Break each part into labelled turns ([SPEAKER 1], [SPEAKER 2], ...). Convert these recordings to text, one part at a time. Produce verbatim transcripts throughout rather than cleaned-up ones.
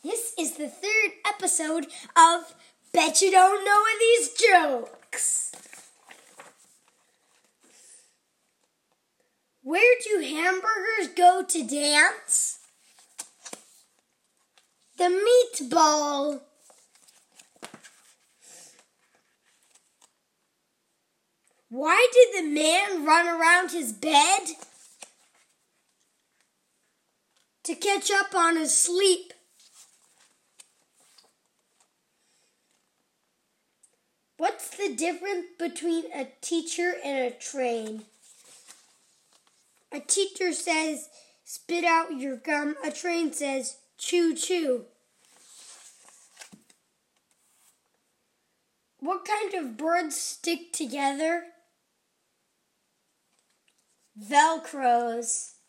[SPEAKER 1] This is the third episode of Bet You Don't Know These Jokes. Where do hamburgers go to dance? The meatball. Why did the man run around his bed? To catch up on his sleep. What's the difference between a teacher and a train? A teacher says, spit out your gum. A train says, chew, chew. What kind of birds stick together? Velcros.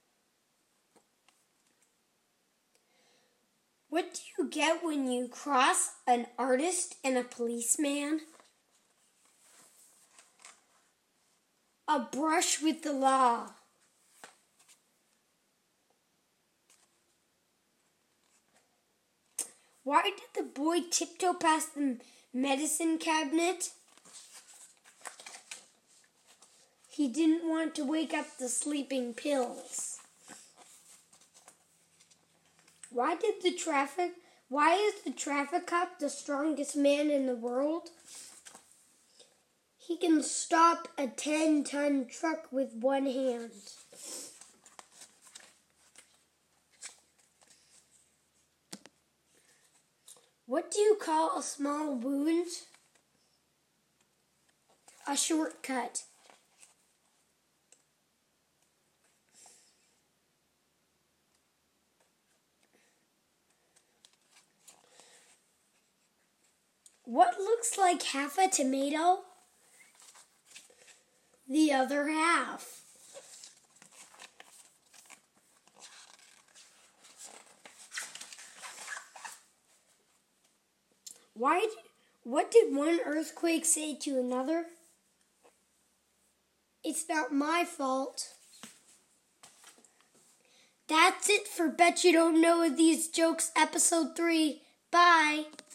[SPEAKER 1] What do you get when you cross an artist and a policeman? A brush with the law. Why did the boy tiptoe past the medicine cabinet? He didn't want to wake up the sleeping pills. Why did the traffic, why is the traffic cop the strongest man in the world? He can stop a ten-ton truck with one hand. What do you call a small wound? A shortcut. What looks like half a tomato? The other half. Why? Did, what did one earthquake say to another? It's not my fault. That's it for Bet You Don't Know These Jokes, episode three. Bye.